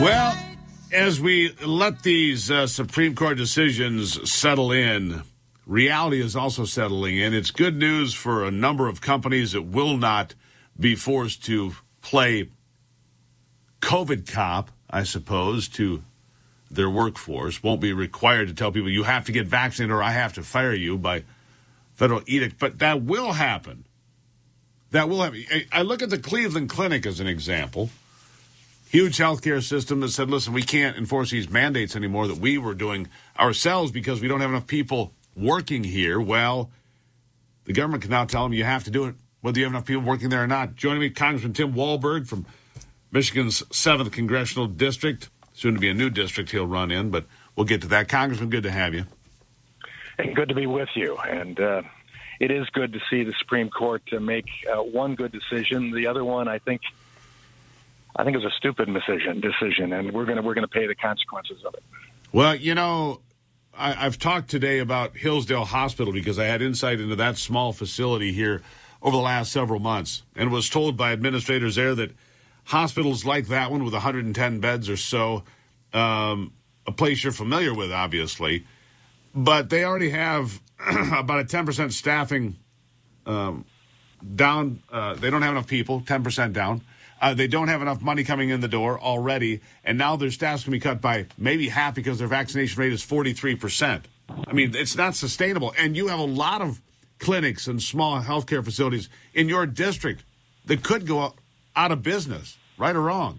Well, as we let these Supreme Court decisions settle in, reality is also settling in. It's good news for a number of companies that will not be forced to play COVID cop, I suppose, to their workforce. Won't be required to tell people you have to get vaccinated or I have to fire you by federal edict. But that will happen. That will happen. I look at the Cleveland Clinic as an example. Huge healthcare system that said, listen, we can't enforce these mandates anymore that we were doing ourselves because we don't have enough people working here. Well, the government can now tell them you have to do it whether you have enough people working there or not. Joining me, Congressman Tim Walberg from Michigan's 7th Congressional District. Soon to be a new district he'll run in, but we'll get to that. Congressman, good to have you. And good to be with you. And it is good to see the Supreme Court make one good decision. The other one, I think it was a stupid decision, and we're going to pay the consequences of it. Well, you know, I've talked today about Hillsdale Hospital because I had insight into that small facility here over the last several months and was told by administrators there that hospitals like that one with 110 beds or so, a place you're familiar with, obviously, but they already have about a 10% staffing down. They don't have enough people, 10% down. They don't have enough money coming in the door already, and now their staff's going to be cut by maybe half because their vaccination rate is 43%. I mean, it's not sustainable. And you have a lot of clinics and small healthcare facilities in your district that could go out of business, right or wrong.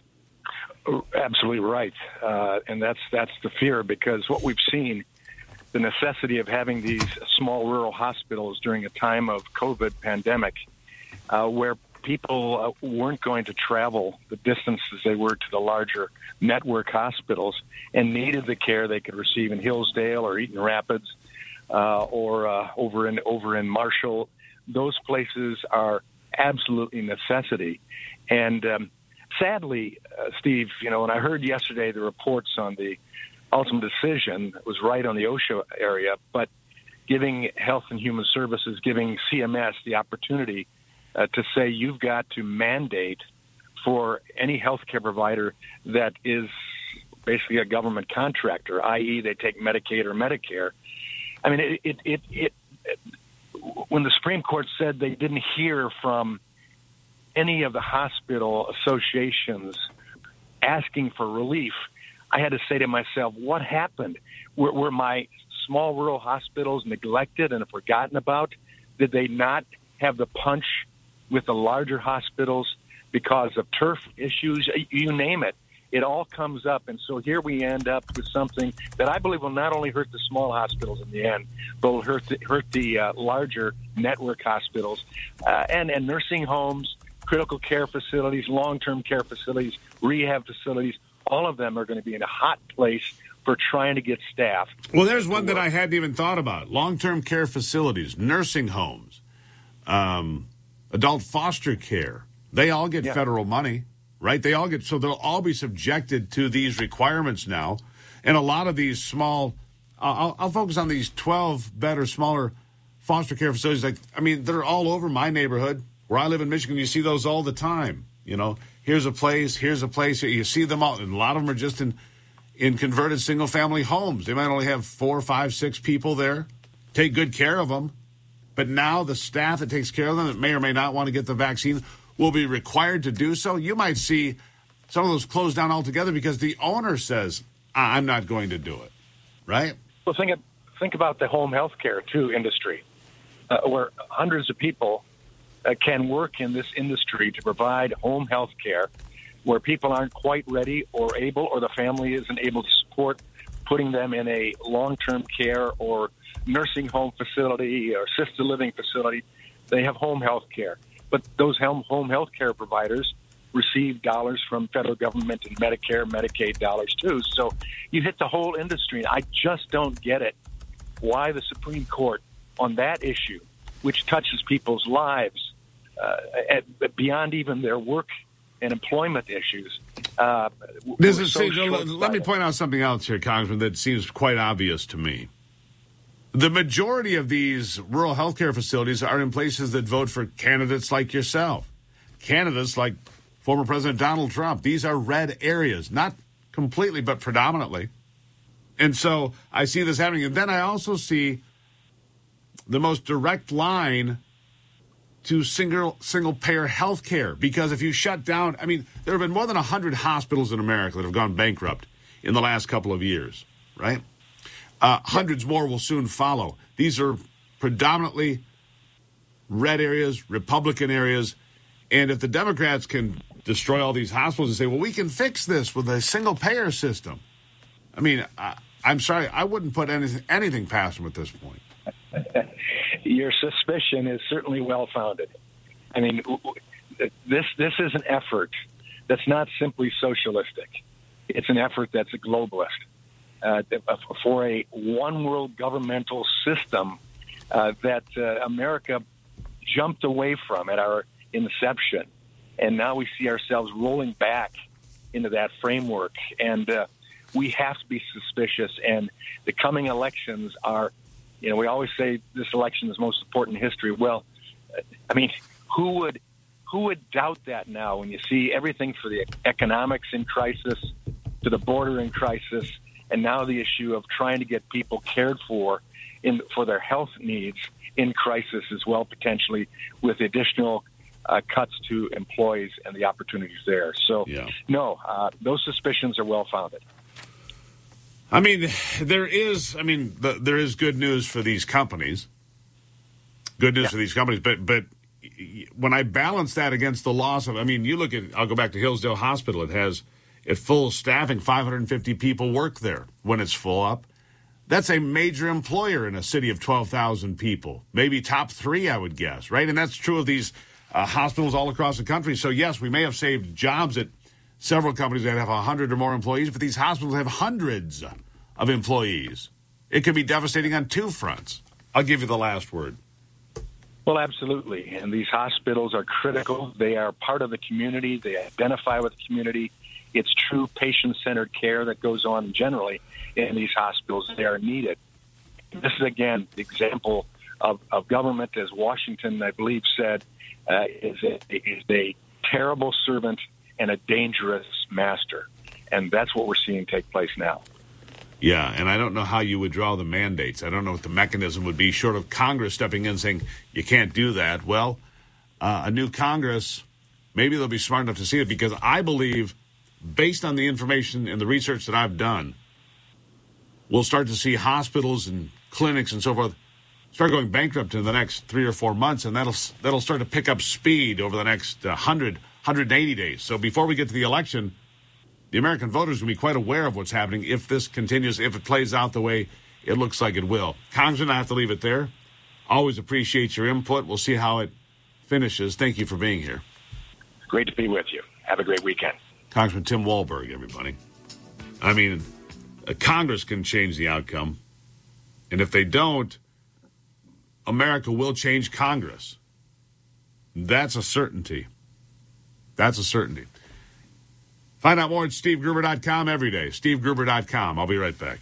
Absolutely right. And that's the fear, because what we've seen, the necessity of having these small rural hospitals during a time of COVID pandemic, where people weren't going to travel the distances they were to the larger network hospitals and needed the care they could receive in Hillsdale or Eaton Rapids or over in Marshall. Those places are absolutely necessity. And sadly, Steve, you know, when I heard yesterday the reports on the ultimate decision, it was right on the OSHA area, but giving Health and Human Services, giving CMS the opportunity to say you've got to mandate for any healthcare provider that is basically a government contractor, i.e. they take Medicaid or Medicare. I mean, it when the Supreme Court said they didn't hear from any of the hospital associations asking for relief, I had to say to myself, what happened? Were my small rural hospitals neglected and forgotten about? Did they not have the punch with the larger hospitals because of turf issues? You name it. It all comes up. And so here we end up with something that I believe will not only hurt the small hospitals in the end, but will hurt the larger network hospitals and nursing homes, critical care facilities, long-term care facilities, rehab facilities. All of them are going to be in a hot place for trying to get staff. Well, there's one that I hadn't even thought about. Long-term care facilities, nursing homes, adult foster care. They all get federal money, right? So they'll all be subjected to these requirements now. And a lot of these small, I'll focus on these 12-bed or smaller foster care facilities. They're all over my neighborhood. Where I live in Michigan, you see those all the time. You know, here's a place. You see them all. And a lot of them are just in converted single-family homes. They might only have 4, 5, 6 people there. Take good care of them. But now the staff that takes care of them that may or may not want to get the vaccine will be required to do so. You might see some of those closed down altogether because the owner says, I'm not going to do it, right? Well, think about the home health care, too, industry, where hundreds of people can work in this industry to provide home health care where people aren't quite ready or able, or the family isn't able to support putting them in a long-term care or nursing home facility or assisted living facility. They have home health care. But those home health care providers receive dollars from federal government and Medicare, Medicaid dollars too. So you hit the whole industry. I just don't get it why the Supreme Court on that issue, which touches people's lives beyond even their work and employment issues. Let me point out something else here, Congressman, that seems quite obvious to me. The majority of these rural healthcare facilities are in places that vote for candidates like yourself. Candidates like former President Donald Trump. These are red areas, not completely, but predominantly. And so I see this happening. And then I also see the most direct line to single-payer health care. Because if you shut down, I mean, there have been more than 100 hospitals in America that have gone bankrupt in the last couple of years, right? Hundreds more will soon follow. These are predominantly red areas, Republican areas. And if the Democrats can destroy all these hospitals and say, well, we can fix this with a single-payer system. I mean, I'm sorry, I wouldn't put anything past them at this point. Your suspicion is certainly well-founded. I mean, this is an effort that's not simply socialistic. It's an effort that's a globalist for a one-world governmental system that America jumped away from at our inception. And now we see ourselves rolling back into that framework. And we have to be suspicious. And the coming elections are, you know, we always say this election is most important in history. Well, I mean, who would doubt that now when you see everything for the economics in crisis to the border in crisis, and now the issue of trying to get people cared for their health needs in crisis as well, potentially with additional cuts to employees and the opportunities there. So, no, those suspicions are well-founded. I mean, there is good news for these companies. Good news for these companies, but when I balance that against the loss of, I mean, you look at, I'll go back to Hillsdale Hospital. It has, at full staffing, 550 people work there when it's full up. That's a major employer in a city of 12,000 people, maybe top 3, I would guess, right? And that's true of these hospitals all across the country. So, yes, we may have saved jobs at several companies that have 100 or more employees, but these hospitals have hundreds of employees. It could be devastating on 2 fronts. I'll give you the last word. Well, absolutely. And these hospitals are critical. They are part of the community. They identify with the community. It's true patient-centered care that goes on generally in these hospitals. They are needed. This is, again, the example of government, as Washington, I believe, said, is a terrible servant and a dangerous master. And that's what we're seeing take place now. Yeah, and I don't know how you would draw the mandates. I don't know what the mechanism would be, short of Congress stepping in saying, you can't do that. Well, a new Congress, maybe they'll be smart enough to see it, because I believe, based on the information and the research that I've done, we'll start to see hospitals and clinics and so forth start going bankrupt in the next 3 or 4 months, and that'll start to pick up speed over the next 180 days. So before we get to the election, the American voters will be quite aware of what's happening if this continues, if it plays out the way it looks like it will. Congressman, I have to leave it there. Always appreciate your input. We'll see how it finishes. Thank you for being here. Great to be with you. Have a great weekend. Congressman Tim Walberg, everybody. I mean, Congress can change the outcome. And if they don't, America will change Congress. That's a certainty. That's a certainty. Find out more at SteveGruber.com every day. SteveGruber.com. I'll be right back.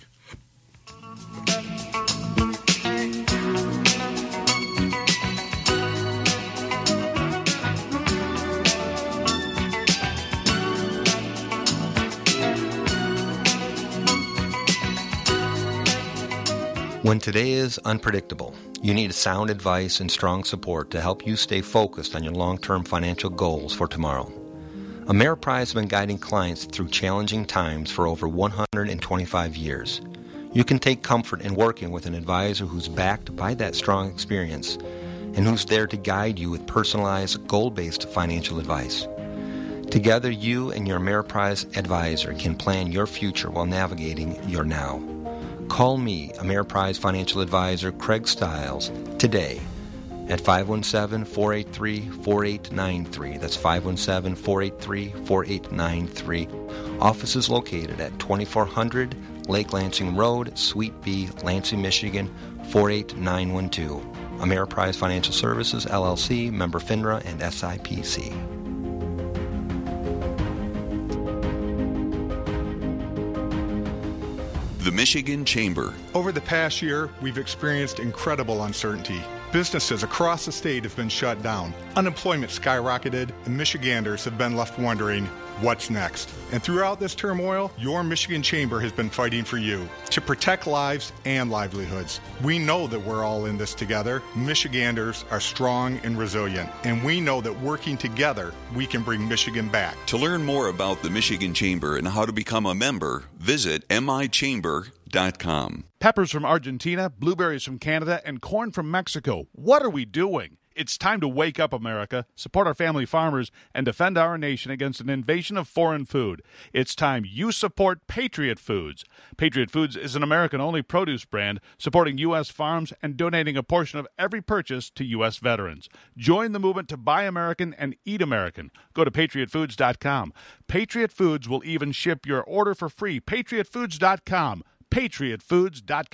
When today is unpredictable, you need sound advice and strong support to help you stay focused on your long-term financial goals for tomorrow. Ameriprise has been guiding clients through challenging times for over 125 years. You can take comfort in working with an advisor who's backed by that strong experience and who's there to guide you with personalized, goal-based financial advice. Together, you and your Ameriprise advisor can plan your future while navigating your now. Call me, Ameriprise Financial Advisor Craig Stiles, today at 517-483-4893. That's 517-483-4893. Office is located at 2400 Lake Lansing Road, Suite B, Lansing, Michigan, 48912. Ameriprise Financial Services, LLC, member FINRA and SIPC. The Michigan Chamber. Over the past year, we've experienced incredible uncertainty. Businesses across the state have been shut down. Unemployment skyrocketed, and Michiganders have been left wondering, what's next? And throughout this turmoil, your Michigan Chamber has been fighting for you to protect lives and livelihoods. We know that we're all in this together. Michiganders are strong and resilient, and we know that working together, we can bring Michigan back. To learn more about the Michigan Chamber and how to become a member, visit michamber.com. Peppers from Argentina, blueberries from Canada, and corn from Mexico. What are we doing? It's time to wake up, America, support our family farmers, and defend our nation against an invasion of foreign food. It's time you support Patriot Foods. Patriot Foods is an American-only produce brand supporting U.S. farms and donating a portion of every purchase to U.S. veterans. Join the movement to buy American and eat American. Go to patriotfoods.com. Patriot Foods will even ship your order for free. patriotfoods.com. patriotfoods.com.